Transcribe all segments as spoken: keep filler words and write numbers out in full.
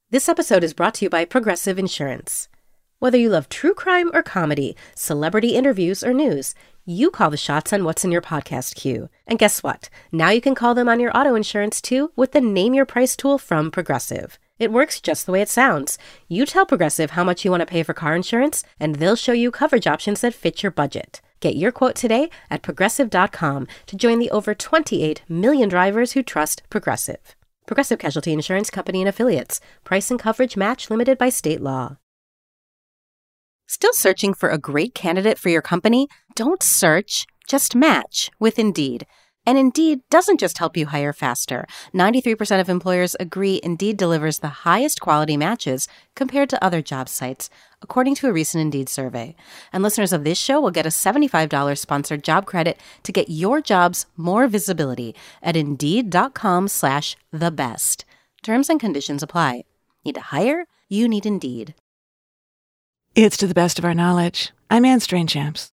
This episode is brought to you by Progressive Insurance. Whether you love true crime or comedy, celebrity interviews or news, you call the shots on what's in your podcast queue. And guess what? Now you can call them on your auto insurance too with the Name Your Price tool from Progressive. It works just the way it sounds. You tell Progressive how much you want to pay for car insurance, and they'll show you coverage options that fit your budget. Get your quote today at progressive dot com to join the over twenty-eight million drivers who trust Progressive. Progressive Casualty Insurance Company and Affiliates. Price and coverage match limited by state law. Still searching for a great candidate for your company? Don't search, just match with Indeed. And Indeed doesn't just help you hire faster. ninety-three percent of employers agree Indeed delivers the highest quality matches compared to other job sites, according to a recent Indeed survey. And listeners of this show will get a seventy-five dollars sponsored job credit to get your jobs more visibility at Indeed.com slash the best. Terms and conditions apply. Need to hire? You need Indeed. It's To the Best of Our Knowledge. I'm Anne Strainchamps.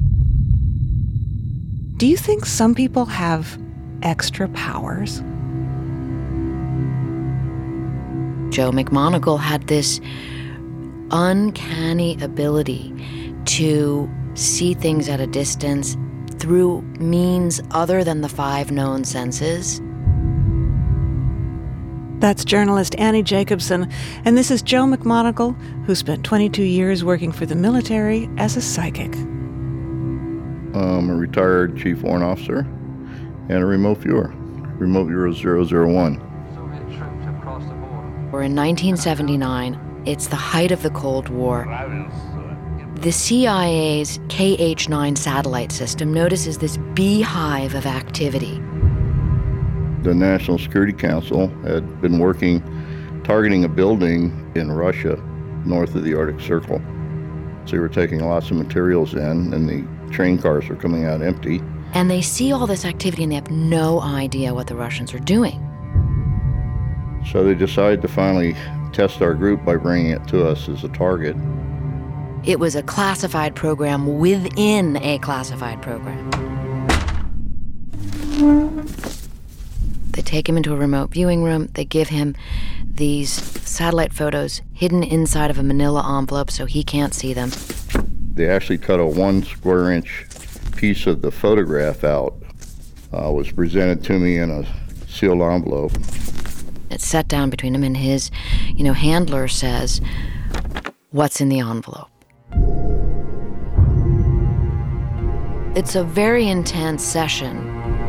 Do you think some people have extra powers? Joe McMoneagle had this uncanny ability to see things at a distance through means other than the five known senses. That's journalist Annie Jacobson, and this is Joe McMoneagle, who spent twenty-two years working for the military as a psychic. I'm a retired chief warrant officer and a remote viewer, remote viewer zero zero one. We're in nineteen seventy-nine. It's the height of the Cold War. The C I A's K H nine satellite system notices this beehive of activity. The National Security Council had been working, targeting a building in Russia, north of the Arctic Circle. So they were taking lots of materials in, and the train cars were coming out empty. And they see all this activity, and they have no idea what the Russians are doing. So they decided to finally test our group by bringing it to us as a target. It was a classified program within a classified program. They take him into a remote viewing room. They give him these satellite photos hidden inside of a manila envelope so he can't see them. They actually cut a one square inch piece of the photograph out. Uh, was presented to me in a sealed envelope. It's set down between him and his, you know, handler says, "What's in the envelope?" It's a very intense session.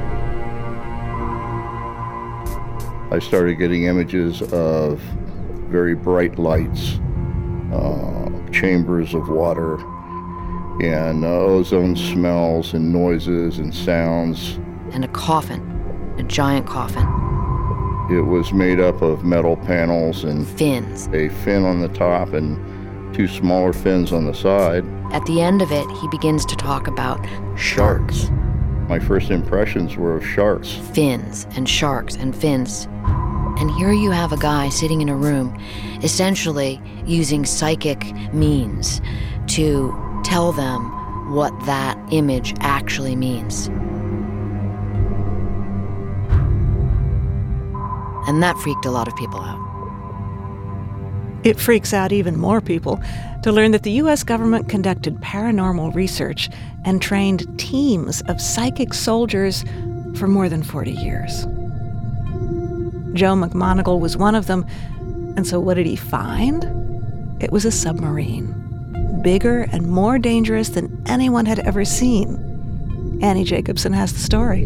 I started getting images of very bright lights, uh, chambers of water, and uh, ozone smells and noises and sounds. And a coffin, a giant coffin. It was made up of metal panels and fins. A fin on the top and two smaller fins on the side. At the end of it, he begins to talk about sharks. My first impressions were of sharks. Fins and sharks and fins. And here you have a guy sitting in a room, essentially using psychic means to tell them what that image actually means. And that freaked a lot of people out. It freaks out even more people to learn that the U S government conducted paranormal research and trained teams of psychic soldiers for more than forty years. Joe McMoneagle was one of them, and so what did he find? It was a submarine, bigger and more dangerous than anyone had ever seen. Annie Jacobson has the story.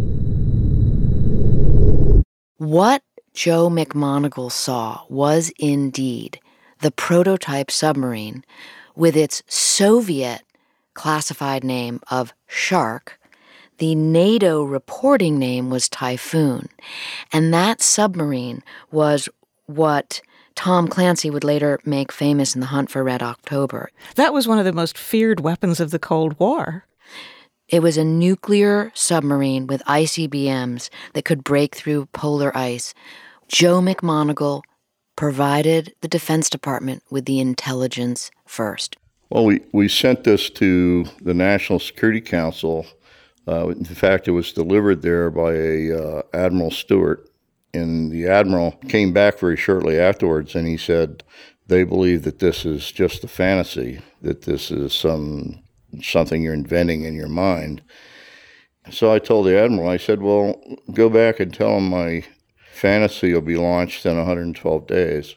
What Joe McMoneagle saw was indeed the prototype submarine with its Soviet classified name of Shark. The NATO reporting name was Typhoon, and that submarine was what Tom Clancy would later make famous in The Hunt for Red October. That was one of the most feared weapons of the Cold War. It was a nuclear submarine with I C B Ms that could break through polar ice. Joe McMoneagle provided the Defense Department with the intelligence first. Well, we, we sent this to the National Security Council. Uh, in fact, it was delivered there by a uh, Admiral Stewart, And the admiral came back very shortly afterwards, and he said they believe that this is just a fantasy, that this is some something you're inventing in your mind. So I told the admiral, I said, well, go back and tell him my fantasy will be launched in one hundred twelve days.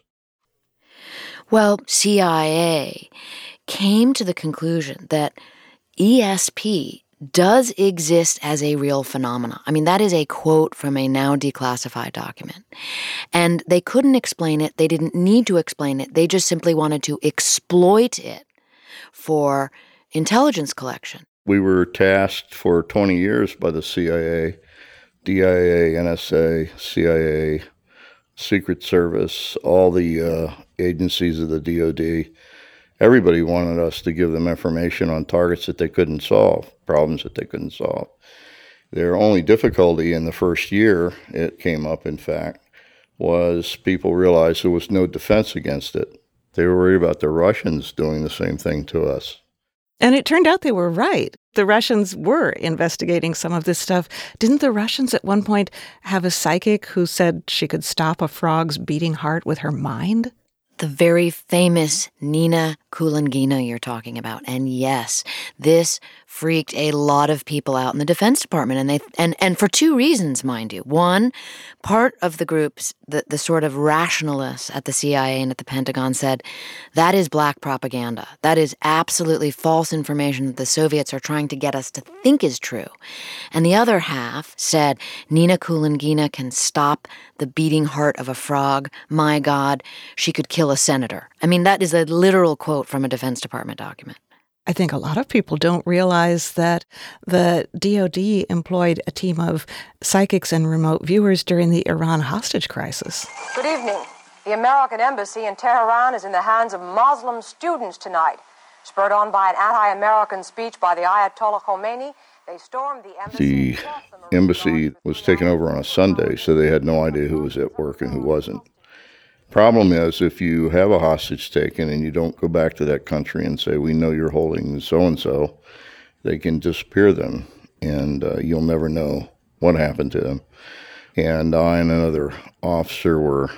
Well, C I A came to the conclusion that E S P does exist as a real phenomena. I mean, that is a quote from a now declassified document. And they couldn't explain it. They didn't need to explain it. They just simply wanted to exploit it for intelligence collection. We were tasked for twenty years by the C I A, D I A, N S A, C I A, Secret Service, all the uh, agencies of the D O D. Everybody wanted us to give them information on targets that they couldn't solve, problems that they couldn't solve. Their only difficulty in the first year, it came up, in fact, was people realized there was no defense against it. They were worried about the Russians doing the same thing to us. And it turned out they were right. The Russians were investigating some of this stuff. Didn't the Russians at one point have a psychic who said she could stop a frog's beating heart with her mind? The very famous Nina Kulangina you're talking about. And yes, this freaked a lot of people out in the Defense Department, and they and, and for two reasons, mind you. One, part of the groups, the, the sort of rationalists at the C I A and at the Pentagon said, that is black propaganda. That is absolutely false information that the Soviets are trying to get us to think is true. And the other half said, Nina Kulangina can stop the beating heart of a frog. My God, she could kill a senator. I mean, that is a literal quote from a Defense Department document. I think a lot of people don't realize that the D O D employed a team of psychics and remote viewers during the Iran hostage crisis. Good evening. The American embassy in Tehran is in the hands of Muslim students tonight. Spurred on by an anti-American speech by the Ayatollah Khomeini, they stormed the embassy. The embassy was taken over on a Sunday, so they had no idea who was at work and who wasn't. Problem is, if you have a hostage taken and you don't go back to that country and say, we know you're holding so-and-so, they can disappear them, and uh, you'll never know what happened to them. And I and another officer were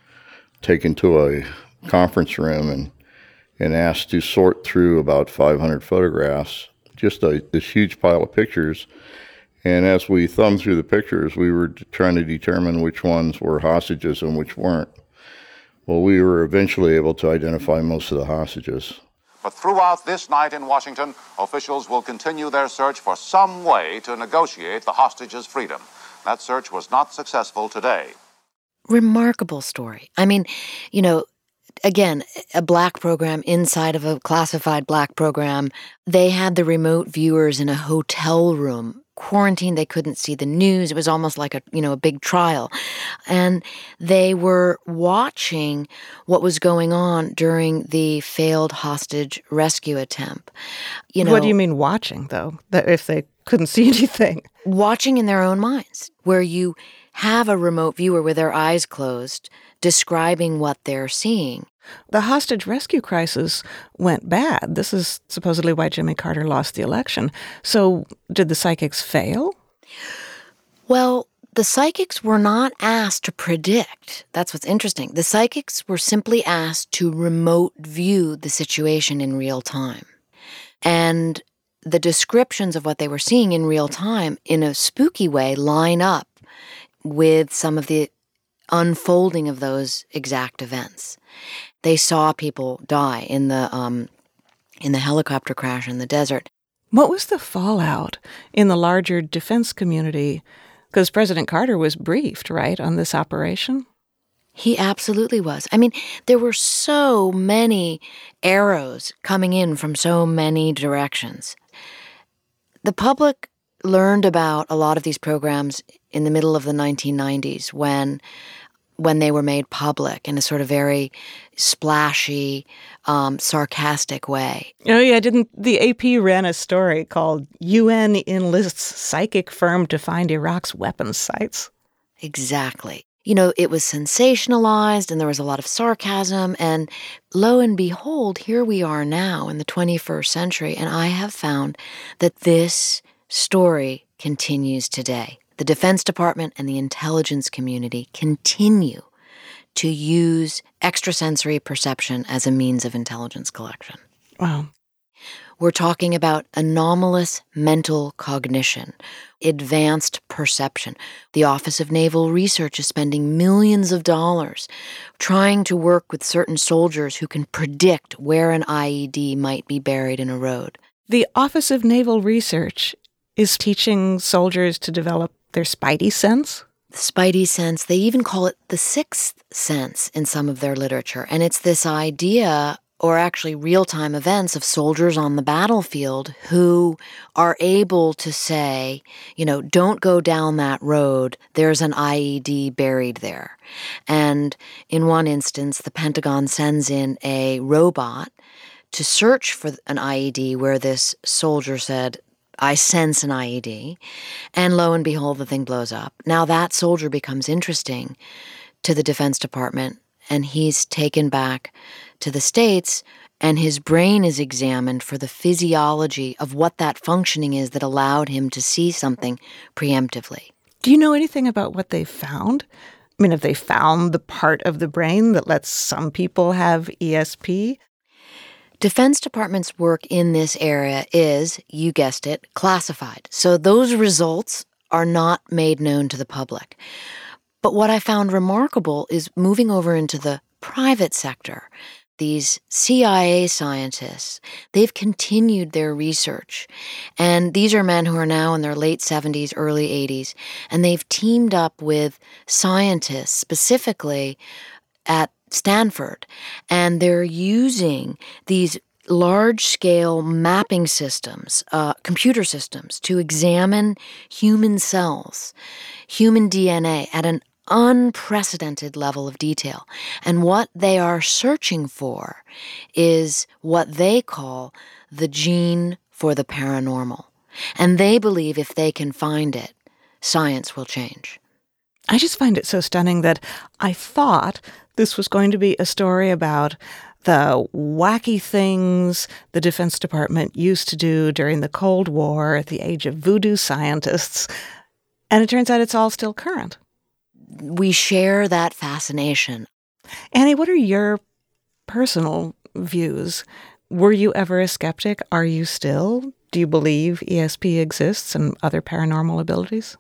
taken to a conference room and, and asked to sort through about five hundred photographs, just a, this huge pile of pictures. And as we thumbed through the pictures, we were trying to determine which ones were hostages and which weren't. Well, we were eventually able to identify most of the hostages. But throughout this night in Washington, officials will continue their search for some way to negotiate the hostages' freedom. That search was not successful today. Remarkable story. I mean, you know, again, a black program inside of a classified black program. They had the remote viewers in a hotel room, quarantined. They couldn't see the news. It was almost like a, you know, a big trial. And they were watching what was going on during the failed hostage rescue attempt. You know, what do you mean watching, though, that if they couldn't see anything? Watching in their own minds, where you have a remote viewer with their eyes closed describing what they're seeing. The hostage rescue crisis went bad. This is supposedly why Jimmy Carter lost the election. So did the psychics fail? Well, the psychics were not asked to predict. That's what's interesting. The psychics were simply asked to remote view the situation in real time. And the descriptions of what they were seeing in real time, in a spooky way, line up with some of the unfolding of those exact events. They saw people die in the um, in the helicopter crash in the desert. What was the fallout in the larger defense community? Because President Carter was briefed, right, on this operation? He absolutely was. I mean, there were so many arrows coming in from so many directions. The public learned about a lot of these programs in the middle of the nineteen nineties when when they were made public in a sort of very splashy, um, sarcastic way. Oh, yeah, didn't the A P ran a story called U N Enlists Psychic Firm to Find Iraq's Weapons Sites? Exactly. You know, it was sensationalized and there was a lot of sarcasm, and lo and behold, here we are now in the twenty-first century, and I have found that this story continues today. the Defense Department and the intelligence community continue to use extrasensory perception as a means of intelligence collection. Wow. We're talking about anomalous mental cognition, advanced perception. The Office of Naval Research is spending millions of dollars trying to work with certain soldiers who can predict where an I E D might be buried in a road. The Office of Naval Research is teaching soldiers to develop their spidey sense? The spidey sense, they even call it the sixth sense in some of their literature. And it's this idea, or actually real-time events, of soldiers on the battlefield who are able to say, you know, don't go down that road, there's an I E D buried there. And in one instance, the Pentagon sends in a robot to search for an I E D where this soldier said, I sense an I E D, and lo and behold, the thing blows up. Now that soldier becomes interesting to the Defense Department, and he's taken back to the States, and his brain is examined for the physiology of what that functioning is that allowed him to see something preemptively. Do you know anything about what they found? I mean, have they found the part of the brain that lets some people have E S P? Defense Department's work in this area is, you guessed it, classified. So those results are not made known to the public. But what I found remarkable is moving over into the private sector. These C I A scientists, they've continued their research. And these are men who are now in their late seventies, early eighties. And they've teamed up with scientists, specifically at Stanford, and they're using these large-scale mapping systems, uh, computer systems, to examine human cells, human D N A at an unprecedented level of detail. And what they are searching for is what they call the gene for the paranormal. And they believe if they can find it, science will change. I just find it so stunning that I thought this was going to be a story about the wacky things the Defense Department used to do during the Cold War at the age of voodoo scientists. And it turns out it's all still current. We share that fascination. Annie, what are your personal views? Were you ever a skeptic? Are you still? Do you believe E S P exists and other paranormal abilities?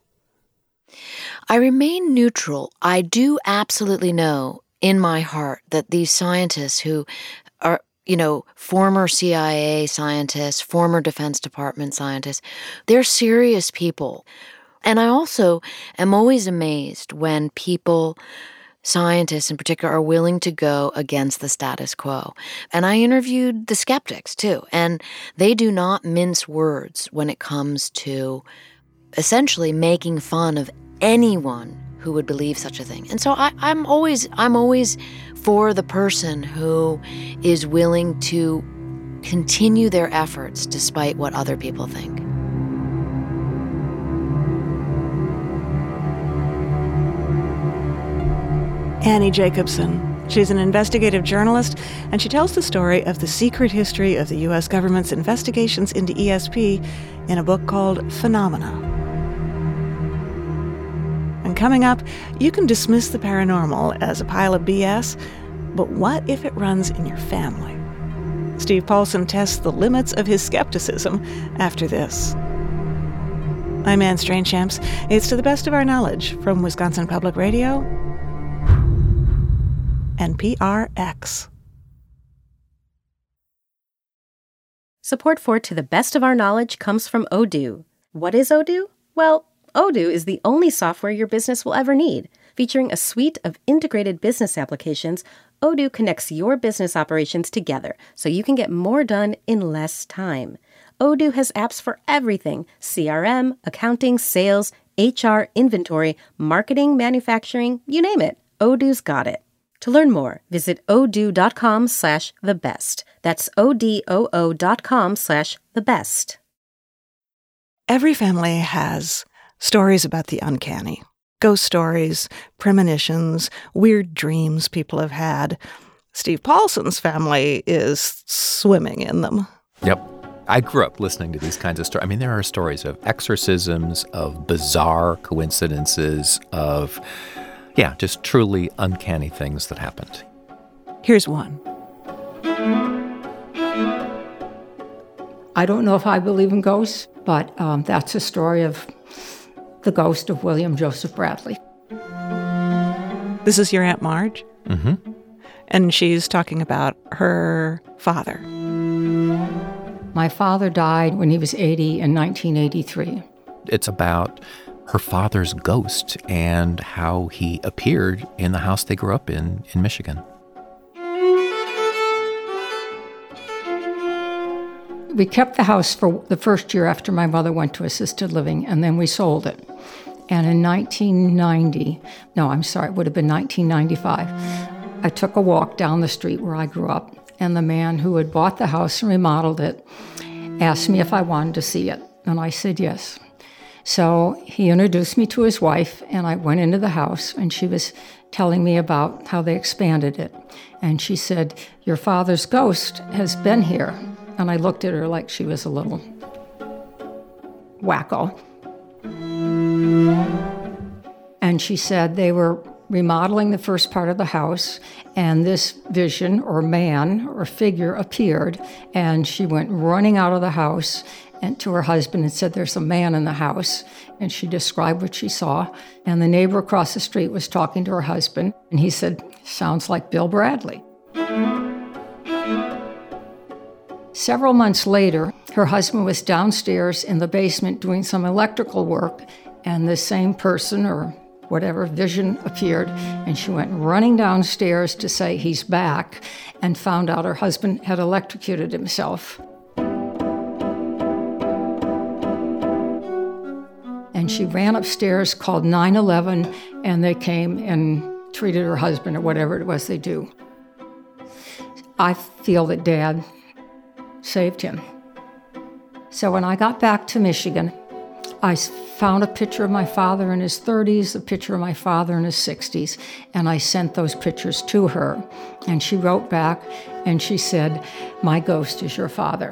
I remain neutral. I do absolutely know in my heart that these scientists who are, you know, former C I A scientists, former Defense Department scientists, they're serious people. And I also am always amazed when people, scientists in particular, are willing to go against the status quo. And I interviewed the skeptics, too, and they do not mince words when it comes to essentially making fun of anyone who would believe such a thing. And so I, I'm always I'm always for the person who is willing to continue their efforts despite what other people think. Annie Jacobsen. She's an investigative journalist, and she tells the story of the secret history of the U S government's investigations into E S P in a book called Phenomena. And coming up, you can dismiss the paranormal as a pile of B S, but what if it runs in your family? Steve Paulson tests the limits of his skepticism after this. I'm Anne Strainchamps. It's To the Best of Our Knowledge from Wisconsin Public Radio and P R X. Support for To the Best of Our Knowledge comes from Odoo. What is Odoo? Well, Odoo is the only software your business will ever need. Featuring a suite of integrated business applications, Odoo connects your business operations together so you can get more done in less time. Odoo has apps for everything: C R M, accounting, sales, H R, inventory, marketing, manufacturing, you name it. Odoo's got it. To learn more, visit odoo.com slash the best. That's O-D-O-O dot com slash the best. Every family has stories about the uncanny. Ghost stories, premonitions, weird dreams people have had. Steve Paulson's family is swimming in them. Yep. I grew up listening to these kinds of stories. I mean, there are stories of exorcisms, of bizarre coincidences, of, yeah, just truly uncanny things that happened. Here's one. I don't know if I believe in ghosts, but um, that's a story of the ghost of William Joseph Bradley. This is your Aunt Marge? Mm-hmm. And she's talking about her father. My father died when he was eighty in nineteen eighty-three. It's about her father's ghost and how he appeared in the house they grew up in in Michigan. We kept the house for the first year after my mother went to assisted living, and then we sold it. And in nineteen ninety, no, I'm sorry, it would have been nineteen ninety-five, I took a walk down the street where I grew up, and the man who had bought the house and remodeled it asked me if I wanted to see it, and I said yes. So he introduced me to his wife, and I went into the house, and she was telling me about how they expanded it. And she said, "Your father's ghost has been here." And I looked at her like she was a little wacko. And she said they were remodeling the first part of the house, and this vision or man or figure appeared, and she went running out of the house and to her husband and said, "There's a man in the house." And she described what she saw. And the neighbor across the street was talking to her husband, and he said, "Sounds like Bill Bradley." Several months later, her husband was downstairs in the basement doing some electrical work, and the same person or whatever vision appeared, and she went running downstairs to say he's back, and found out her husband had electrocuted himself. And she ran upstairs, called nine one one, and they came and treated her husband or whatever it was they do. I feel that Dad saved him. So when I got back to Michigan, I found a picture of my father in his thirties, a picture of my father in his sixties, and I sent those pictures to her. And she wrote back, and she said, "My ghost is your father."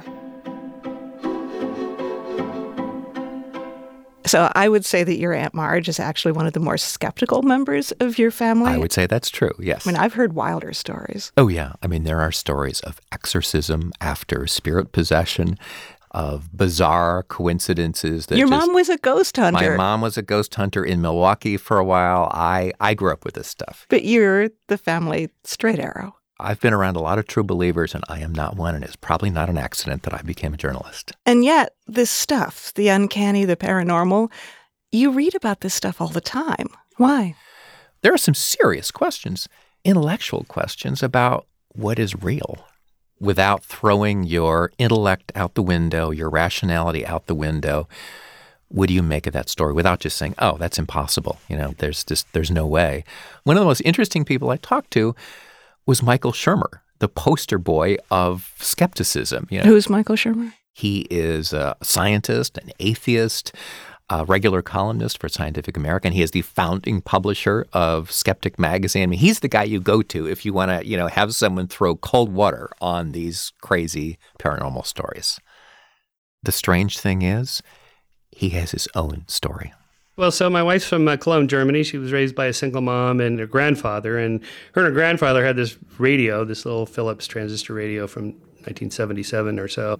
So I would say that your Aunt Marge is actually one of the more skeptical members of your family. I would say that's true, yes. I mean, I've heard wilder stories. Oh, yeah. I mean, there are stories of exorcism after spirit possession, of bizarre coincidences. That Your just, mom was a ghost hunter. My mom was a ghost hunter in Milwaukee for a while. I, I grew up with this stuff. But you're the family straight arrow. I've been around a lot of true believers, and I am not one, and it's probably not an accident that I became a journalist. And yet, this stuff, the uncanny, the paranormal, you read about this stuff all the time. Why? There are some serious questions, intellectual questions about what is real, without throwing your intellect out the window, your rationality out the window. What do you make of that story without just saying, "Oh, that's impossible. You know, there's just, there's no way." One of the most interesting people I talked to was Michael Shermer, the poster boy of skepticism. You know, who's Michael Shermer? He is a scientist, an atheist, a regular columnist for Scientific American. He is the founding publisher of Skeptic Magazine. I mean, he's the guy you go to if you want to, you know, have someone throw cold water on these crazy paranormal stories. The strange thing is, he has his own story. Well, so my wife's from uh, Cologne, Germany. She was raised by a single mom and her grandfather. And her and her grandfather had this radio, this little Philips transistor radio from nineteen seventy-seven or so.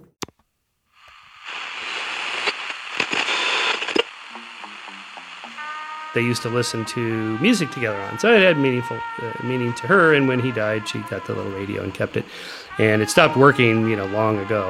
They used to listen to music together on. So it had meaningful uh, meaning to her. And when he died, she got the little radio and kept it. And it stopped working, you know, long ago.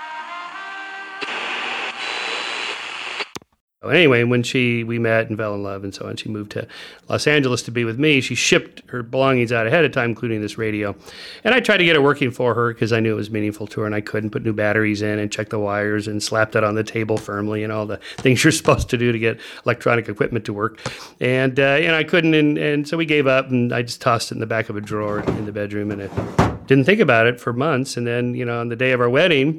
Anyway, when she we met and fell in love and so on, she moved to Los Angeles to be with me. She shipped her belongings out ahead of time, including this radio. And I tried to get it working for her because I knew it was meaningful to her, and I couldn't put new batteries in and check the wires and slap that on the table firmly and all the things you're supposed to do to get electronic equipment to work. And, uh, and I couldn't, and, and so we gave up, and I just tossed it in the back of a drawer in the bedroom, and I didn't think about it for months. And then, you know, on the day of our wedding,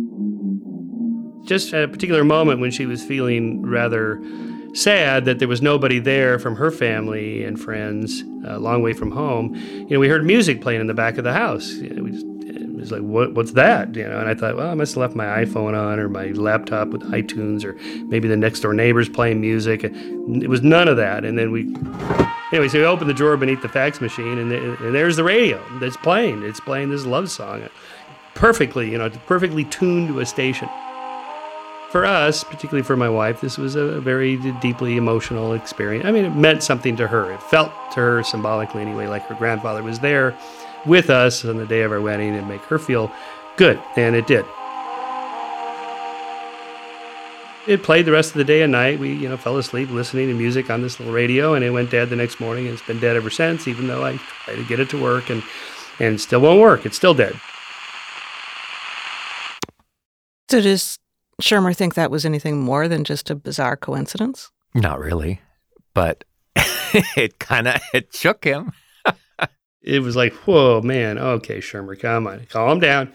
just at a particular moment when she was feeling rather sad that there was nobody there from her family and friends, a long way from home, you know, we heard music playing in the back of the house. We just, It's like, what? What's that? You know, and I thought, well, I must have left my iPhone on or my laptop with iTunes, or maybe the next door neighbor's playing music. It was none of that. And then we, anyway, so we opened the drawer beneath the fax machine, and, and there's the radio that's playing. It's playing this love song, perfectly, you know, perfectly tuned to a station. For us, particularly for my wife, this was a very deeply emotional experience. I mean, it meant something to her. It felt to her symbolically anyway, like her grandfather was there with us on the day of our wedding and make her feel good, and it did. It played the rest of the day and night. We, you know, fell asleep listening to music on this little radio, and it went dead the next morning, and it's been dead ever since, even though I try to get it to work, and, and it still won't work. It's still dead. So does Shermer think that was anything more than just a bizarre coincidence? Not really, but it kind of it shook him. It was like, whoa, man, okay, Shermer, come on, calm down.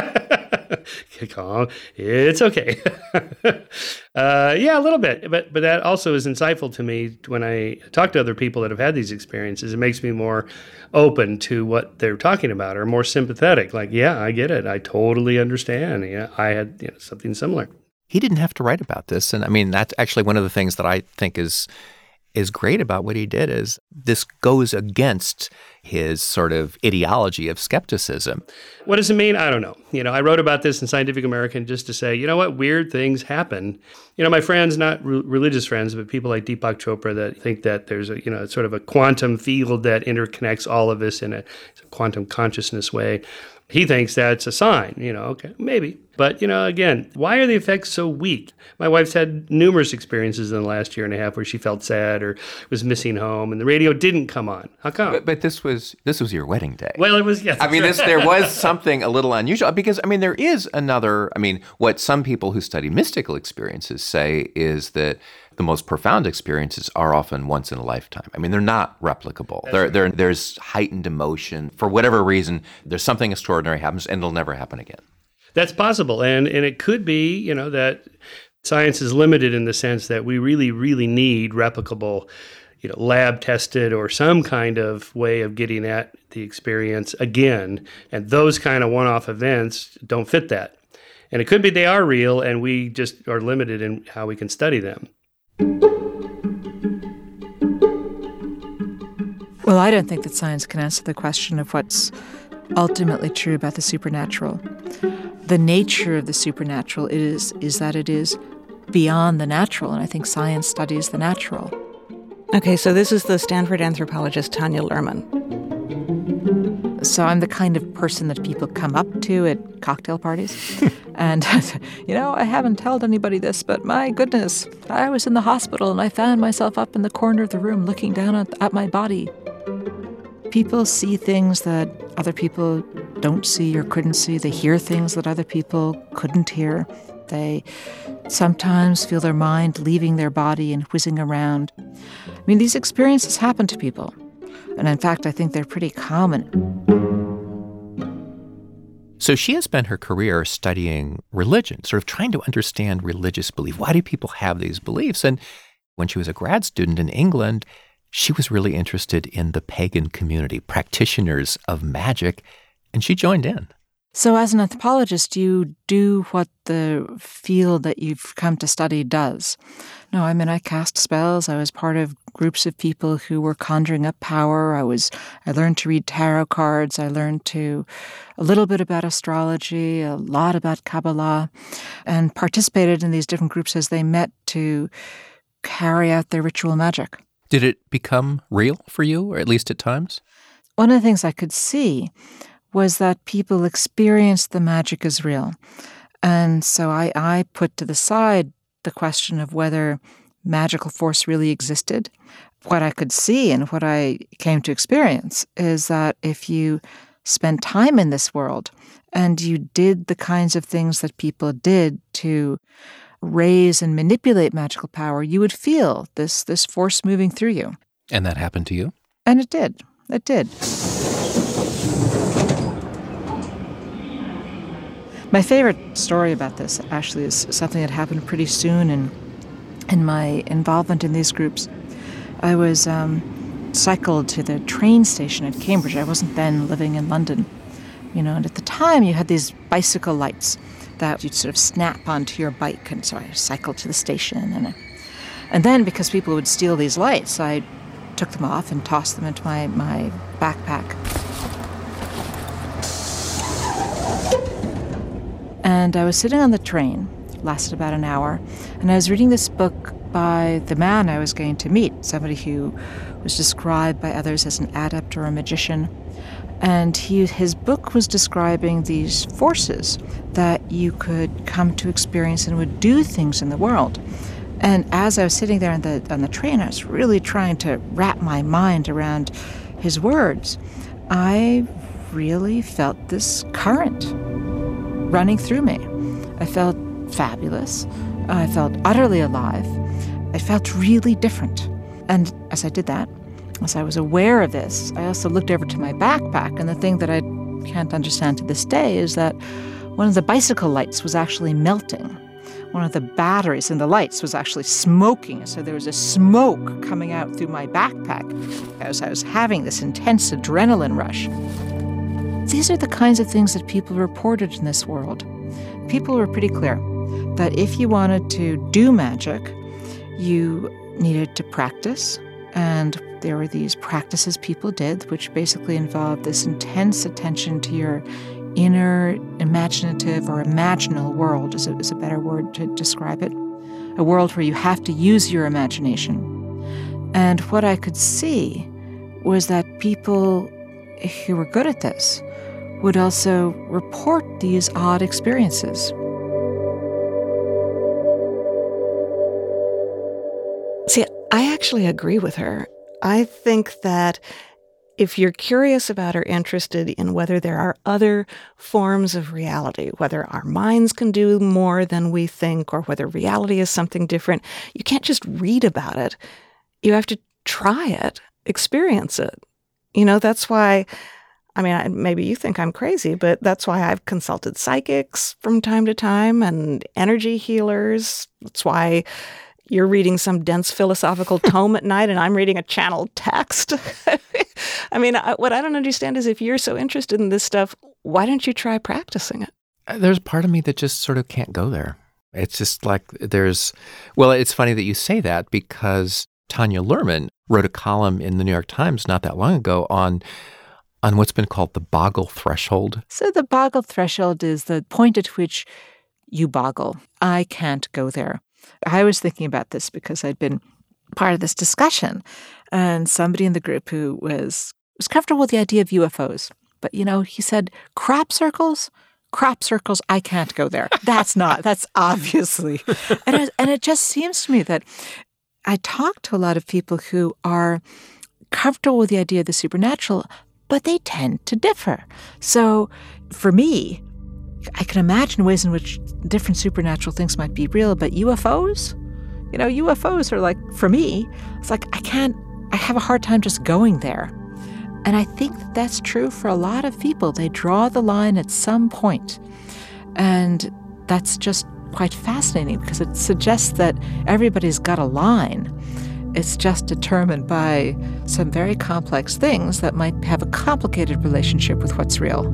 Calm, it's okay. uh, yeah, a little bit, but but that also is insightful to me when I talk to other people that have had these experiences. It makes me more open to what they're talking about, or more sympathetic. Like, yeah, I get it. I totally understand. Yeah, I had you know, something similar. He didn't have to write about this, and I mean that's actually one of the things that I think is is great about what he did. Is this goes against his sort of ideology of skepticism. What does it mean? I don't know. You know, I wrote about this in Scientific American just to say, you know what, weird things happen. You know, my friends, not re- religious friends, but people like Deepak Chopra that think that there's a, you know, sort of a quantum field that interconnects all of this in a, a quantum consciousness way. He thinks that's a sign, you know, okay, maybe. But, you know, again, why are the effects so weak? My wife's had numerous experiences in the last year and a half where she felt sad or was missing home, and the radio didn't come on. How come? But, but this was this was your wedding day. Well, it was, yes. I mean, this, there was something a little unusual because, I mean, there is another, I mean, what some people who study mystical experiences say is that the most profound experiences are often once in a lifetime. I mean, they're not replicable. They're, they're, there's heightened emotion. For whatever reason, there's something extraordinary happens, and it'll never happen again. That's possible. And and it could be, you know, that science is limited in the sense that we really, really need replicable, you know, lab tested or some kind of way of getting at the experience again. And those kind of one-off events don't fit that. And it could be they are real, and we just are limited in how we can study them. Well, I don't think that science can answer the question of what's ultimately true about the supernatural. The nature of the supernatural is is that it is beyond the natural, and I think science studies the natural. Okay, so this is the Stanford anthropologist Tanya Luhrmann. So I'm the kind of person that people come up to at cocktail parties. And, you know, I haven't told anybody this, but my goodness, I was in the hospital and I found myself up in the corner of the room looking down at, at my body. People see things that other people don't see or couldn't see. They hear things that other people couldn't hear. They sometimes feel their mind leaving their body and whizzing around. I mean, these experiences happen to people. And in fact, I think they're pretty common. So she has spent her career studying religion, sort of trying to understand religious belief. Why do people have these beliefs? And when she was a grad student in England, she was really interested in the pagan community, practitioners of magic, and she joined in. So as an anthropologist, you do what the field that you've come to study does. No, I mean, I cast spells. I was part of groups of people who were conjuring up power. I was, I learned to read tarot cards. I learned to a little bit about astrology, a lot about Kabbalah, and participated in these different groups as they met to carry out their ritual magic. Did it become real for you, or at least at times? One of the things I could see was that people experienced the magic as real. And so I, I put to the side the question of whether magical force really existed. What I could see and what I came to experience is that if you spent time in this world and you did the kinds of things that people did to raise and manipulate magical power, you would feel this, this force moving through you. And that happened to you? And it did. It did. My favorite story about this actually is something that happened pretty soon in, in my involvement in these groups. I was um, cycled to the train station at Cambridge. I wasn't then living in London. You know, and at the time you had these bicycle lights that you'd sort of snap onto your bike, and so I cycled to the station. And, and then because people would steal these lights, I took them off and tossed them into my, my backpack. And I was sitting on the train, lasted about an hour, and I was reading this book by the man I was going to meet, somebody who was described by others as an adept or a magician. And he, his book was describing these forces that you could come to experience and would do things in the world. And as I was sitting there on the, on the train, I was really trying to wrap my mind around his words. I really felt this current running through me. I felt fabulous. I felt utterly alive. I felt really different. And as I did that, as I was aware of this, I also looked over to my backpack, and the thing that I can't understand to this day is that one of the bicycle lights was actually melting. One of the batteries in the lights was actually smoking, so there was a smoke coming out through my backpack as I was having this intense adrenaline rush. These are the kinds of things that people reported in this world. People were pretty clear that if you wanted to do magic, you needed to practice, and there were these practices people did, which basically involved this intense attention to your inner imaginative or imaginal world, is a, is a better word to describe it, a world where you have to use your imagination. And what I could see was that people who were good at this would also report these odd experiences. See, I actually agree with her. I think that if you're curious about or interested in whether there are other forms of reality, whether our minds can do more than we think, or whether reality is something different, you can't just read about it. You have to try it, experience it. You know, that's why, I mean, maybe you think I'm crazy, but that's why I've consulted psychics from time to time and energy healers. That's why you're reading some dense philosophical tome at night and I'm reading a channeled text. I mean, I, what I don't understand is if you're so interested in this stuff, why don't you try practicing it? There's part of me that just sort of can't go there. It's just like there's, well, it's funny that you say that because Tanya Luhrmann wrote a column in the New York Times not that long ago on on what's been called the boggle threshold. So the boggle threshold is the point at which you boggle. I can't go there. I was thinking about this because I'd been part of this discussion, and somebody in the group who was was comfortable with the idea of U F Os. But, you know, he said, crop circles? Crop circles, I can't go there. That's not, that's obviously. And it, and it just seems to me that I talk to a lot of people who are comfortable with the idea of the supernatural, but they tend to differ. So for me, I can imagine ways in which different supernatural things might be real, but U F Os? You know, U F Os are like, for me, it's like I can't, I have a hard time just going there. And I think that that's true for a lot of people. They draw the line at some point. And that's just quite fascinating because it suggests that everybody's got a line. It's just determined by some very complex things that might have a complicated relationship with what's real.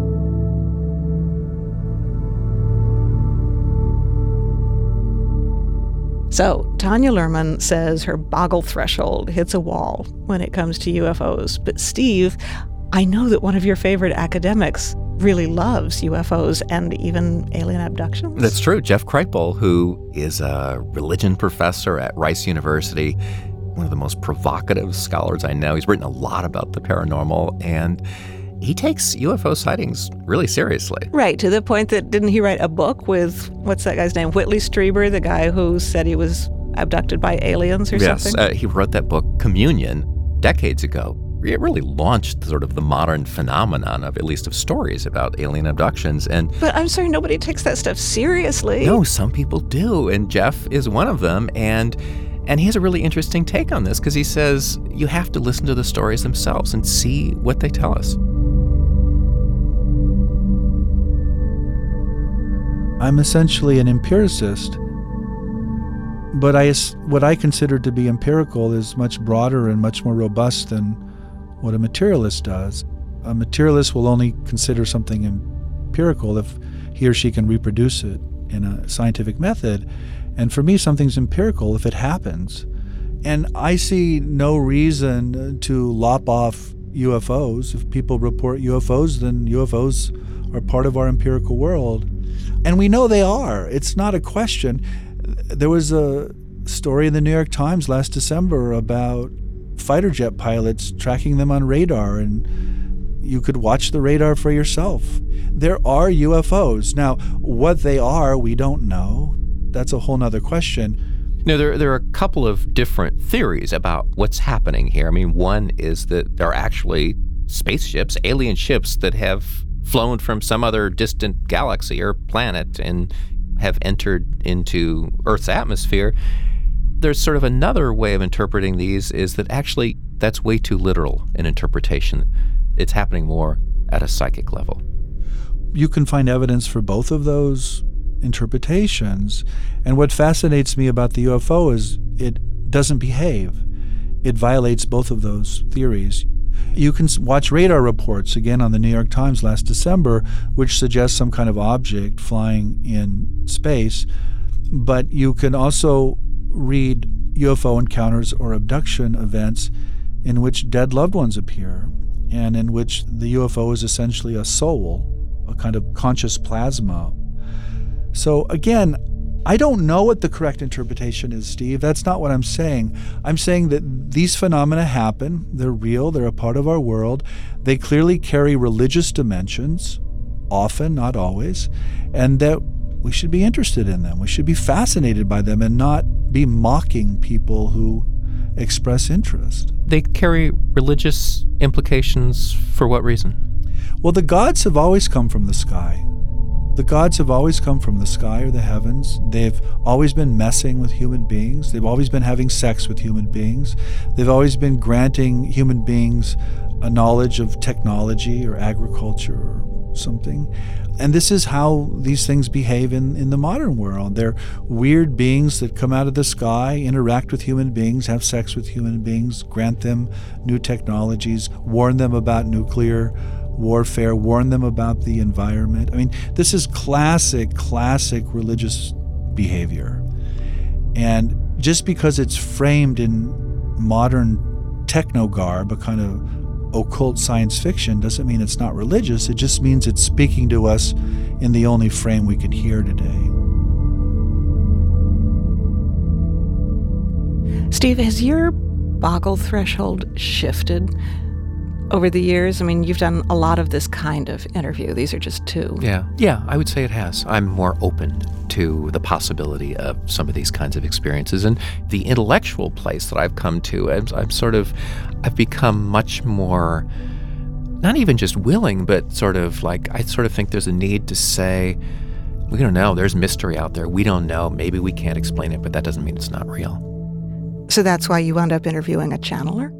So, Tanya Luhrmann says her boggle threshold hits a wall when it comes to U F Os. But Steve, I know that one of your favorite academics really loves U F Os and even alien abductions. That's true. Jeff Kripal, who is a religion professor at Rice University, one of the most provocative scholars I know. He's written a lot about the paranormal, and he takes U F O sightings really seriously. Right, to the point that, didn't he write a book with, what's that guy's name, Whitley Strieber, the guy who said he was abducted by aliens or yes, something? Yes, uh, he wrote that book, Communion, decades ago. It really launched sort of the modern phenomenon of, at least of stories about alien abductions. And But I'm sorry, nobody takes that stuff seriously. No, some people do, and Jeff is one of them, and And he has a really interesting take on this because he says you have to listen to the stories themselves and see what they tell us. I'm essentially an empiricist, but I, what I consider to be empirical is much broader and much more robust than what a materialist does. A materialist will only consider something empirical if he or she can reproduce it in a scientific method. And for me, something's empirical if it happens. And I see no reason to lop off U F Os. If people report U F Os, then U F Os are part of our empirical world. And we know they are. It's not a question. There was a story in the New York Times last December about fighter jet pilots tracking them on radar, and you could watch the radar for yourself. There are U F Os. Now, what they are, we don't know. That's a whole nother question. No, there, there are a couple of different theories about what's happening here. I mean, one is that there are actually spaceships, alien ships that have flown from some other distant galaxy or planet and have entered into Earth's atmosphere. There's sort of another way of interpreting these is that actually that's way too literal an interpretation. It's happening more at a psychic level. You can find evidence for both of those interpretations. And what fascinates me about the U F O is it doesn't behave. It violates both of those theories. You can watch radar reports, again on the New York Times last December, which suggests some kind of object flying in space. But you can also read U F O encounters or abduction events in which dead loved ones appear, and in which the U F O is essentially a soul, a kind of conscious plasma. So again, I don't know what the correct interpretation is, Steve. That's not what I'm saying. I'm saying that these phenomena happen. They're real. They're a part of our world. They clearly carry religious dimensions, often, not always, and that we should be interested in them. We should be fascinated by them and not be mocking people who express interest. They carry religious implications for what reason? Well, the gods have always come from the sky. The gods have always come from the sky or the heavens. They've always been messing with human beings. They've always been having sex with human beings. They've always been granting human beings a knowledge of technology or agriculture or something. And this is how these things behave in, in the modern world. They're weird beings that come out of the sky, interact with human beings, have sex with human beings, grant them new technologies, warn them about nuclear warfare, warn them about the environment. I mean, this is classic, classic religious behavior. And just because it's framed in modern techno-garb, a kind of occult science fiction, doesn't mean it's not religious. It just means it's speaking to us in the only frame we can hear today. Steve, has your boggle threshold shifted over the years? I mean, you've done a lot of this kind of interview. These are just two. Yeah. Yeah, I would say it has. I'm more open to the possibility of some of these kinds of experiences. And the intellectual place that I've come to, I'm, I'm sort of, I've become much more, not even just willing, but sort of like, I sort of think there's a need to say, we don't know, there's mystery out there. We don't know. Maybe we can't explain it, but that doesn't mean it's not real. So that's why you wound up interviewing a channeler?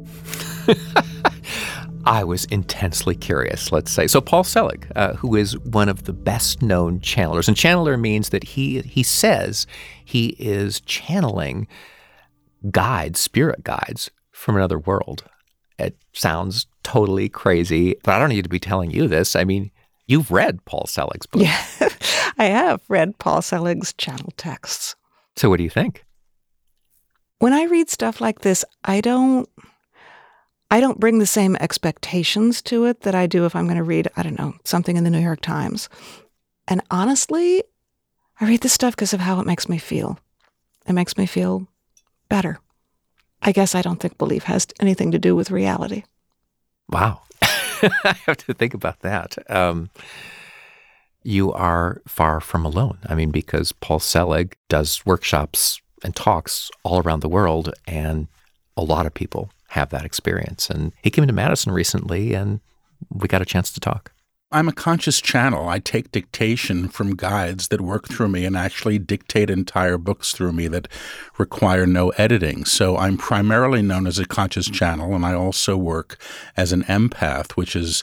I was intensely curious, let's say. So Paul Selig, uh, who is one of the best-known channelers, and channeler means that he he says he is channeling guides, spirit guides from another world. It sounds totally crazy, but I don't need to be telling you this. I mean, you've read Paul Selig's book. Yeah, I have read Paul Selig's channel texts. So what do you think? When I read stuff like this, I don't... I don't bring the same expectations to it that I do if I'm going to read, I don't know, something in the New York Times. And honestly, I read this stuff because of how it makes me feel. It makes me feel better. I guess I don't think belief has anything to do with reality. Wow. I have to think about that. Um, you are far from alone. I mean, because Paul Selig does workshops and talks all around the world, and a lot of people have that experience. And he came to Madison recently, and we got a chance to talk. I'm a conscious channel. I take dictation from guides that work through me and actually dictate entire books through me that require no editing. So I'm primarily known as a conscious channel, and I also work as an empath, which is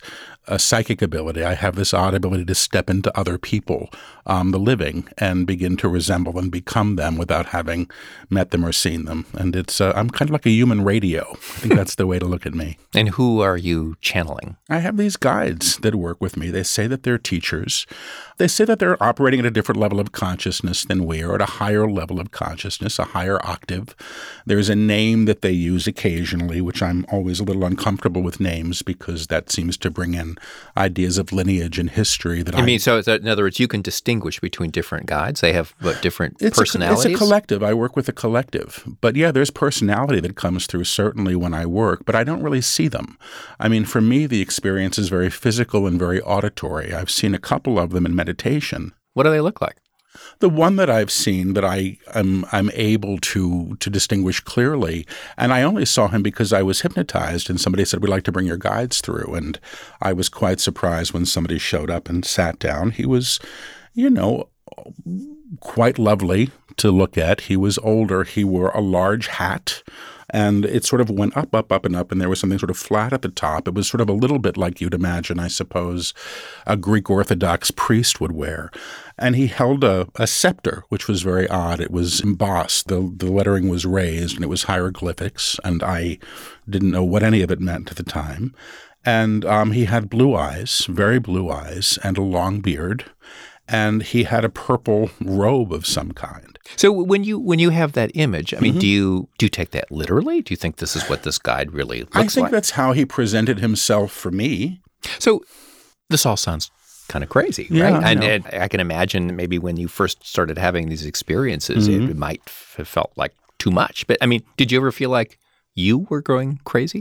a psychic ability. I have this odd ability to step into other people, um, the living, and begin to resemble and become them without having met them or seen them. And it's uh, I'm kind of like a human radio. I think that's the way to look at me. And who are you channeling? I have these guides that work with me. They say that they're teachers. They say that they're operating at a different level of consciousness than we are, at a higher level of consciousness, a higher octave. There's a name that they use occasionally, which I'm always a little uncomfortable with names because that seems to bring in ideas of lineage and history that I... I mean, so in other words, you can distinguish between different guides. They have, what, different it's personalities? A, it's a collective. I work with a collective. But yeah, there's personality that comes through certainly when I work, but I don't really see them. I mean, for me, the experience is very physical and very auditory. I've seen a couple of them in meditation. What do they look like? The one that I've seen that I am I'm able to to distinguish clearly, and I only saw him because I was hypnotized and somebody said, we'd like to bring your guides through. And I was quite surprised when somebody showed up and sat down. He was, you know, quite lovely to look at. He was older. He wore a large hat. And it sort of went up, up, up, and up, and there was something sort of flat at the top. It was sort of a little bit like you'd imagine, I suppose, a Greek Orthodox priest would wear. And he held a, a scepter, which was very odd. It was embossed. The, the lettering was raised, and it was hieroglyphics, and I didn't know what any of it meant at the time. And um, he had blue eyes, very blue eyes, and a long beard. And he had a purple robe of some kind. So when you when you have that image, I mean, Mm-hmm. do you do you take that literally? Do you think this is what this guide really looks like? I think like? that's how he presented himself for me. So this all sounds kind of crazy, yeah, right? I and, know. and I can imagine maybe when you first started having these experiences, Mm-hmm. it might have felt like too much. But I mean, did you ever feel like you were going crazy?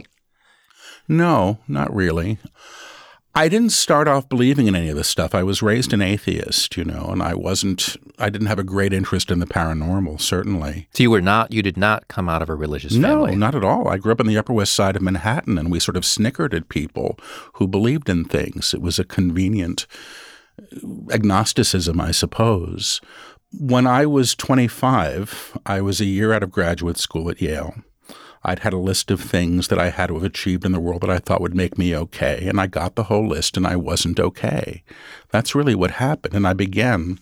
No, not really. I didn't start off believing in any of this stuff. I was raised an atheist, you know, and I wasn't, I didn't have a great interest in the paranormal, certainly. So you were not, you did not come out of a religious no, family? No, not at all. I grew up on the Upper West Side of Manhattan, and we sort of snickered at people who believed in things. It was a convenient agnosticism, I suppose. When I was twenty-five, I was a year out of graduate school at Yale. I'd had a list of things that I had to have achieved in the world that I thought would make me okay, and I got the whole list, and I wasn't okay. That's really what happened, and I began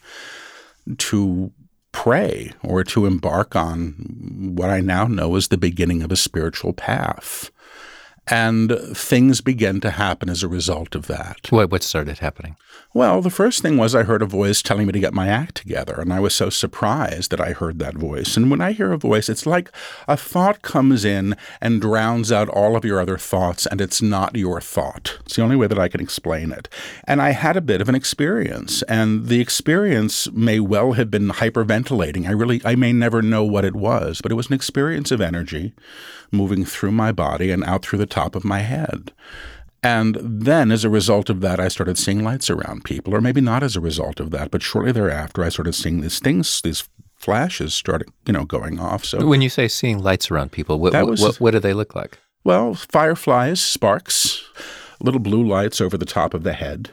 to pray or to embark on what I now know is the beginning of a spiritual path. And things began to happen as a result of that. What, what started happening? Well, the first thing was I heard a voice telling me to get my act together, and I was so surprised that I heard that voice. And when I hear a voice, it's like a thought comes in and drowns out all of your other thoughts, and it's not your thought. It's the only way that I can explain it. And I had a bit of an experience, and the experience may well have been hyperventilating. I really, I may never know what it was, but it was an experience of energy moving through my body and out through the top of my head. And then, as a result of that, I started seeing lights around people, or maybe not as a result of that, but shortly thereafter, I started seeing these things, these flashes started, you know, going off. So when you say seeing lights around people, what was, what, what do they look like? Well, fireflies, sparks, little blue lights over the top of the head.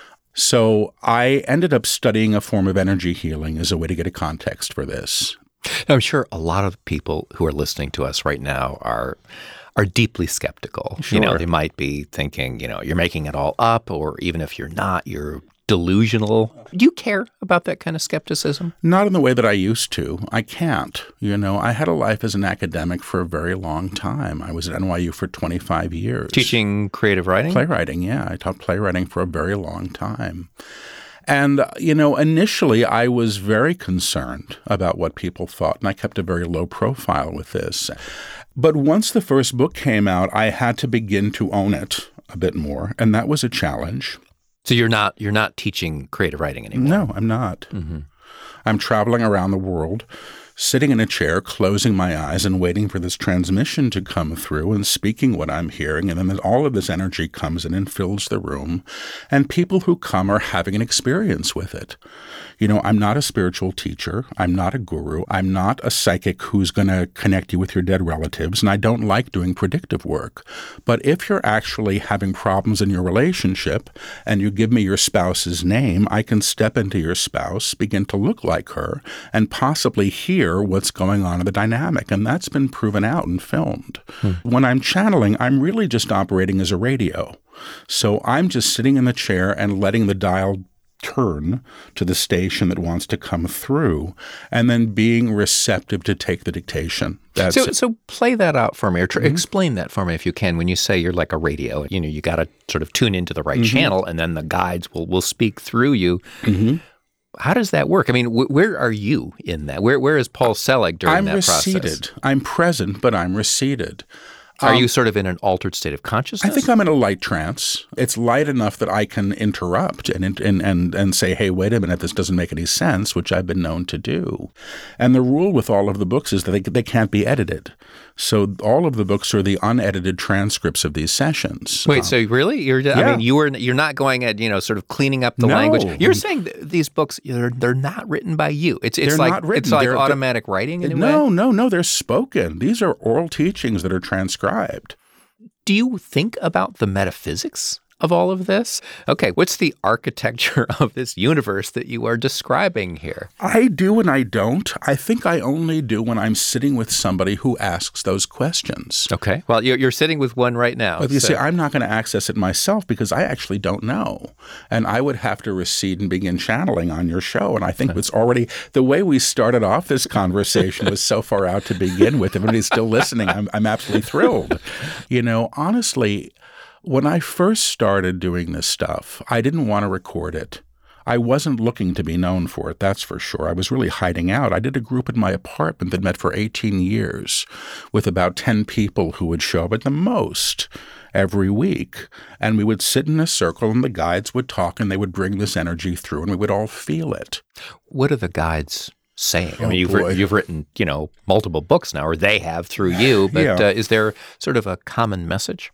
So I ended up studying a form of energy healing as a way to get a context for this. I'm sure a lot of people who are listening to us right now are are deeply skeptical. Sure. You know, they might be thinking, you know, you're making it all up, or even if you're not, you're delusional. Do you care about that kind of skepticism? Not in the way that I used to. I can't. You know, I had a life as an academic for a very long time. I was at N Y U for twenty-five years. Teaching creative writing? Playwriting, yeah. I taught playwriting for a very long time. And, you know, initially I was very concerned about what people thought, and I kept a very low profile with this. But once the first book came out, I had to begin to own it a bit more, and that was a challenge. So you're not you're not teaching creative writing anymore? No, I'm not. Mm-hmm. I'm traveling around the world, sitting in a chair, closing my eyes and waiting for this transmission to come through and speaking what I'm hearing. And then all of this energy comes in and fills the room. And people who come are having an experience with it. You know, I'm not a spiritual teacher. I'm not a guru. I'm not a psychic who's going to connect you with your dead relatives. And I don't like doing predictive work. But if you're actually having problems in your relationship and you give me your spouse's name, I can step into your spouse, begin to look like her, and possibly hear what's going on in the dynamic. And that's been proven out and filmed. Hmm. When I'm channeling, I'm really just operating as a radio. So I'm just sitting in the chair and letting the dial turn to the station that wants to come through, and then being receptive to take the dictation. That's so, it. so play that out for me, or tr- Mm-hmm. explain that for me if you can. When you say you're like a radio, you know, you got to sort of tune into the right Mm-hmm. channel, and then the guides will will speak through you. Mm-hmm. How does that work? I mean, wh- where are you in that? Where Where is Paul Selig during I'm that receded. process? I'm present, but I'm receded. Are Um, you sort of in an altered state of consciousness? I think I'm in a light trance. It's light enough that I can interrupt and and and and say, "Hey, wait a minute, this doesn't make any sense," which I've been known to do. And the rule with all of the books is that they they can't be edited. So all of the books are the unedited transcripts of these sessions. Wait, Um, so really, you're? I yeah. mean, you were. You're not going at you know, sort of cleaning up the No. language. You're saying th- these books, they're they're not written by you. It's it's They're like not written. it's like They're- automatic writing in a way. No, no, no. They're spoken. These are oral teachings that are transcribed. Do you think about the metaphysics of all of this? Okay, what's the architecture of this universe that you are describing here? I do and I don't. I think I only do when I'm sitting with somebody who asks those questions. Okay, well, you're, you're sitting with one right now. But you so- see, I'm not going to access it myself because I actually don't know. And I would have to recede and begin channeling on your show. And I think it's already, the way we started off this conversation was so far out to begin with. If anybody's still listening, I'm, I'm absolutely thrilled. You know, honestly, when I first started doing this stuff, I didn't want to record it. I wasn't looking to be known for it, that's for sure. I was really hiding out. I did a group in my apartment that met for eighteen years with about ten people who would show up at the most every week. And we would sit in a circle and the guides would talk and they would bring this energy through and we would all feel it. What are the guides saying? I Oh, mean, you've, boy. written, you've written, you know, multiple books now, or they have through you, but Yeah. uh, is there sort of a common message?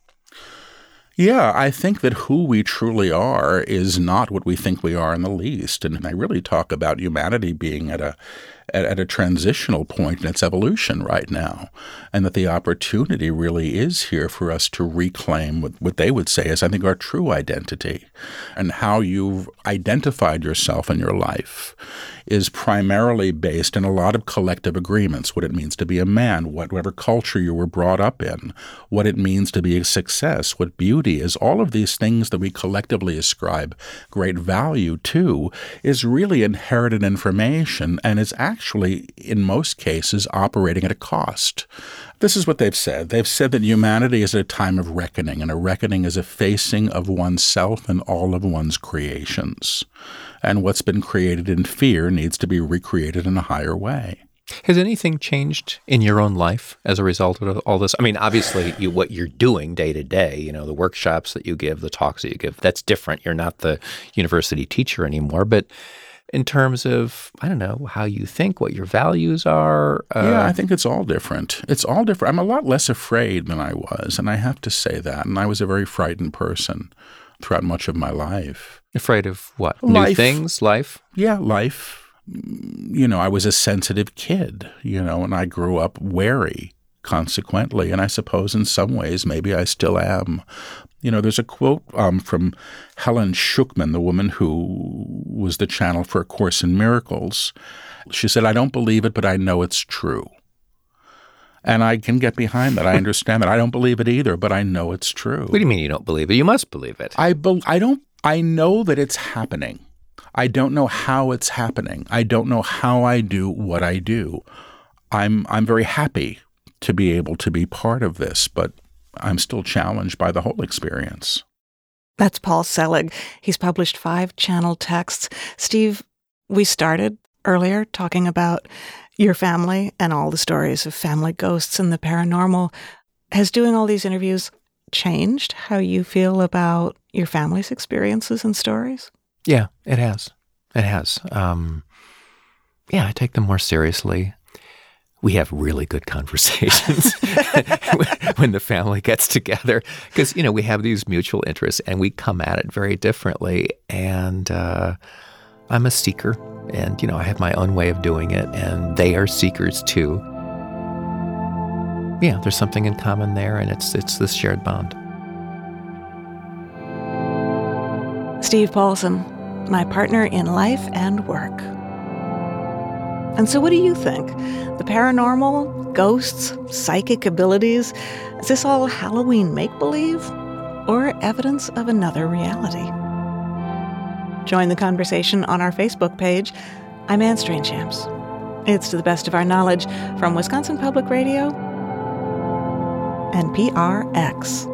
Yeah, I think that who we truly are is not what we think we are in the least. And I really talk about humanity being at a at, at a transitional point in its evolution right now, and that the opportunity really is here for us to reclaim what, what they would say is, I think, our true identity. And how you've identified yourself in your life is primarily based in a lot of collective agreements, what it means to be a man, whatever culture you were brought up in, what it means to be a success, what beauty is. All of these things that we collectively ascribe great value to is really inherited information and is actually, in most cases, operating at a cost. This is what they've said. They've said that humanity is at a time of reckoning, and a reckoning is a facing of oneself and all of one's creations. And what's been created in fear needs to be recreated in a higher way. Has anything changed in your own life as a result of all this? I mean, obviously, you, what you're doing day to day, you know, the workshops that you give, the talks that you give, that's different. You're not the university teacher anymore. But in terms of, I don't know, how you think, what your values are? Uh, yeah, I think it's all different. It's all different. I'm a lot less afraid than I was, and I have to say that. And I was a very frightened person throughout much of my life. Afraid of what? Life. New things? Life? Yeah, life. You know, I was a sensitive kid, you know, and I grew up wary, consequently. And I suppose in some ways, maybe I still am. You know, there's a quote um, from Helen Schucman, the woman who was the channel for A Course in Miracles. She said, "I don't believe it, but I know it's true." And I can get behind that. I understand that. I don't believe it either, but I know it's true. What do you mean you don't believe it? You must believe it. I be- I don't. I know that it's happening. I don't know how it's happening. I don't know how I do what I do. I'm I'm very happy to be able to be part of this, but I'm still challenged by the whole experience. That's Paul Selig. He's published five channel texts. Steve, we started earlier talking about your family and all the stories of family ghosts and the paranormal. Has doing all these interviews changed how you feel about your family's experiences and stories? Yeah, it has. It has. Um, yeah, I take them more seriously. We have really good conversations when the family gets together because, you know, we have these mutual interests and we come at it very differently. And uh, I'm a seeker and, you know, I have my own way of doing it and they are seekers too. Yeah, there's something in common there and it's it's this shared bond. Steve Paulson, my partner in life and work. And so what do you think? The paranormal, ghosts, psychic abilities, is this all Halloween make-believe? or evidence of another reality? Join the conversation on our Facebook page. I'm Anne Strange-Shams. It's To the Best of Our Knowledge from Wisconsin Public Radio and P R X.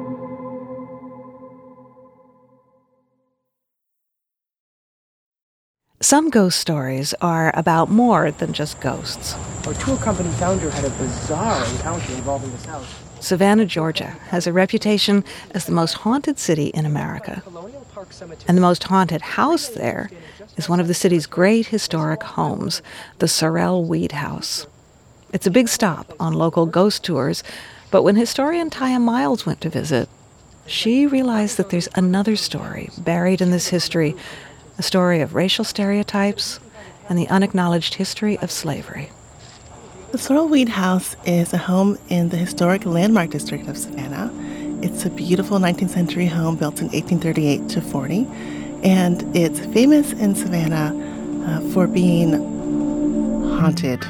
Some ghost stories are about more than just ghosts. Our tour company founder had a bizarre encounter involving this house. Savannah, Georgia, has a reputation as the most haunted city in America. And the most haunted house there is one of the city's great historic homes, the Sorrel Weed House. It's a big stop on local ghost tours, but when historian Taya Miles went to visit, she realized that there's another story buried in this history, a story of racial stereotypes and the unacknowledged history of slavery. The Sorrel Weed House is a home in the historic Landmark District of Savannah. It's a beautiful nineteenth century home built in eighteen thirty-eight to forty, and it's famous in Savannah uh, for being haunted.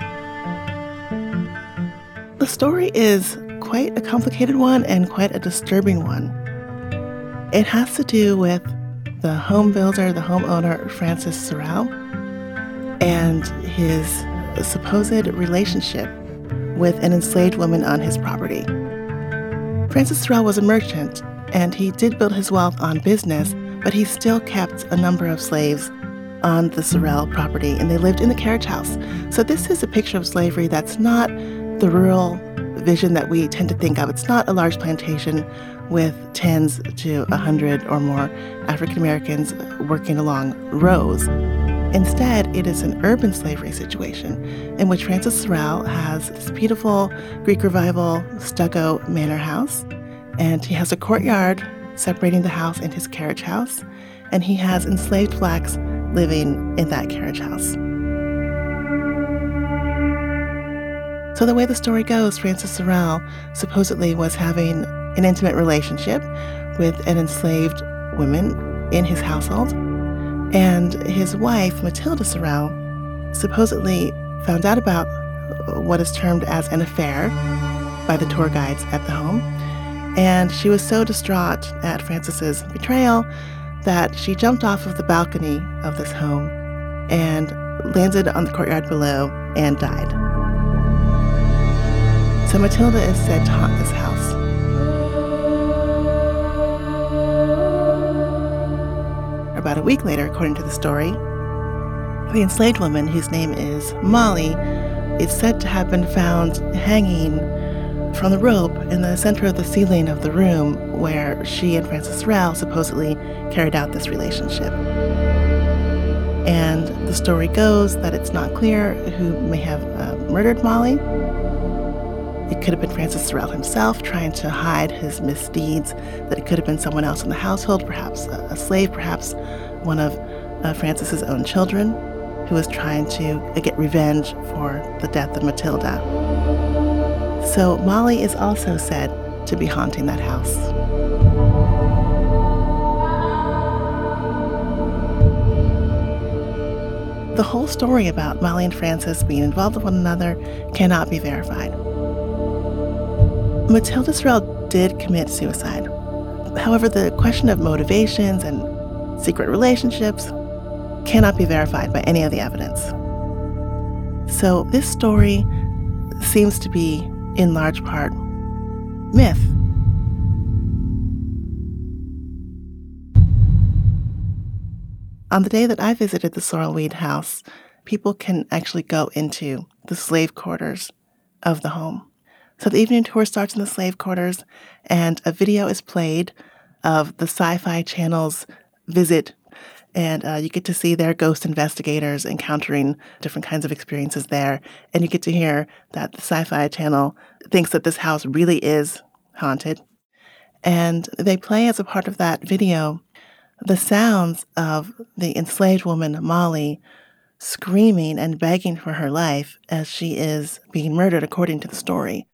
The story is quite a complicated one and quite a disturbing one. It has to do with the home builder, the homeowner, Francis Sorrel, and his supposed relationship with an enslaved woman on his property. Francis Sorrel was a merchant, and he did build his wealth on business, but he still kept a number of slaves on the Sorrel property, and they lived in the carriage house. So this is a picture of slavery that's not the rural vision that we tend to think of. It's not a large plantation with tens to a hundred or more African Americans working along rows. Instead, it is an urban slavery situation in which Francis Sorrel has this beautiful Greek Revival stucco manor house, and he has a courtyard separating the house and his carriage house, and he has enslaved blacks living in that carriage house. So the way the story goes, Francis Sorrel supposedly was having an intimate relationship with an enslaved woman in his household, and his wife, Matilda Sorrel, supposedly found out about what is termed as an affair by the tour guides at the home, and she was so distraught at Francis's betrayal that she jumped off of the balcony of this home and landed on the courtyard below and died. So Matilda is said to haunt this house. About a week later, according to the story, the enslaved woman, whose name is Molly, is said to have been found hanging from the rope in the center of the ceiling of the room where she and Francis Sorrel supposedly carried out this relationship. And the story goes that it's not clear who may have uh, murdered Molly. It could have been Francis Sorrel himself trying to hide his misdeeds, that it could have been someone else in the household, perhaps a, a slave, perhaps one of uh, Francis's own children, who was trying to uh, get revenge for the death of Matilda. So Molly is also said to be haunting that house. The whole story about Molly and Francis being involved with one another cannot be verified. Matilda Sorrel did commit suicide. However, the question of motivations and secret relationships cannot be verified by any of the evidence. So this story seems to be, in large part, myth. On the day that I visited the Sorrel Weed House, people can actually go into the slave quarters of the home. So the evening tour starts in the slave quarters, and a video is played of the Sci-Fi Channel's visit, and uh, you get to see their ghost investigators encountering different kinds of experiences there, and you get to hear that the Sci-Fi Channel thinks that this house really is haunted. And they play, as a part of that video, the sounds of the enslaved woman, Molly, screaming and begging for her life as she is being murdered, according to the story.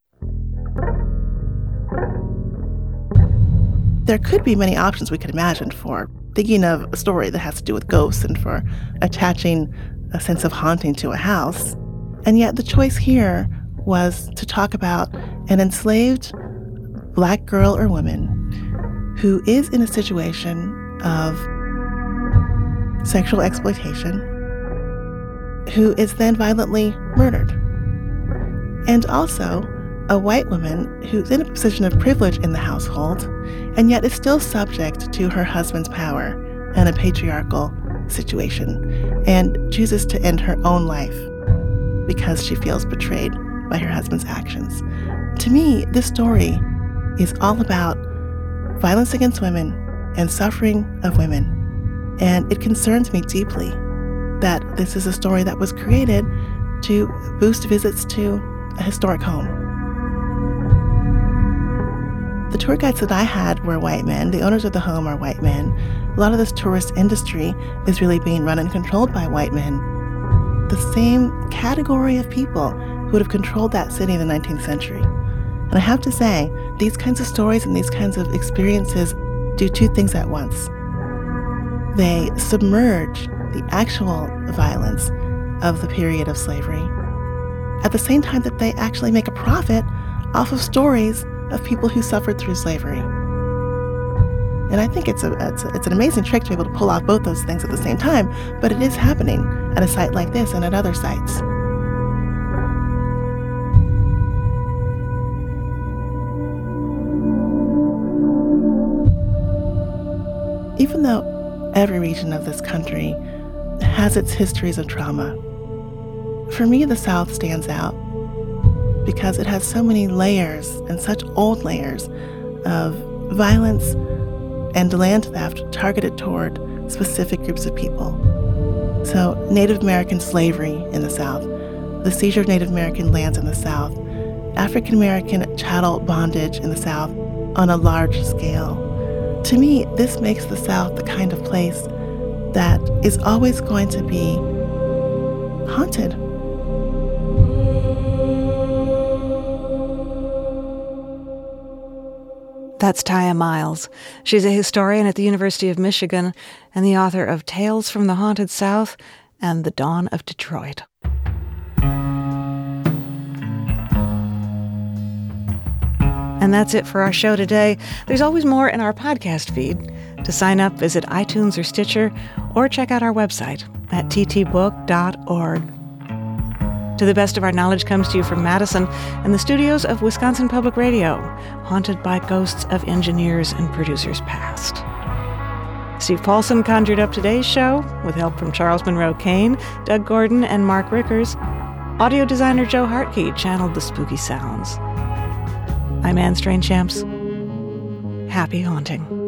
There could be many options we could imagine for thinking of a story that has to do with ghosts and for attaching a sense of haunting to a house. And yet the choice here was to talk about an enslaved black girl or woman who is in a situation of sexual exploitation, who is then violently murdered. And also a white woman who's in a position of privilege in the household and yet is still subject to her husband's power and a patriarchal situation, and chooses to end her own life because she feels betrayed by her husband's actions. To me, this story is all about violence against women and suffering of women. And it concerns me deeply that this is a story that was created to boost visits to a historic home. The tour guides that I had were white men. The owners of the home are white men. A lot of this tourist industry is really being run and controlled by white men. The same category of people who would have controlled that city in the nineteenth century. And I have to say, these kinds of stories and these kinds of experiences do two things at once. They submerge the actual violence of the period of slavery, at the same time that they actually make a profit off of stories of people who suffered through slavery. And I think it's a, it's a it's an amazing trick to be able to pull off both those things at the same time, but it is happening at a site like this and at other sites. Even though every region of this country has its histories of trauma, for me the South stands out because it has so many layers and such old layers of violence and land theft targeted toward specific groups of people. So Native American slavery in the South, the seizure of Native American lands in the South, African American chattel bondage in the South on a large scale. To me, this makes the South the kind of place that is always going to be haunted. That's Taya Miles. She's a historian at the University of Michigan and the author of Tales from the Haunted South and The Dawn of Detroit. And that's it for our show today. There's always more in our podcast feed. To sign up, visit iTunes or Stitcher, or check out our website at t t book dot org. To the Best of Our Knowledge comes to you from Madison and the studios of Wisconsin Public Radio, haunted by ghosts of engineers and producers past. Steve Paulson conjured up today's show with help from Charles Monroe Kane, Doug Gordon, and Mark Rickers. Audio designer Joe Hartke channeled the spooky sounds. I'm Anne Strainchamps. Happy haunting.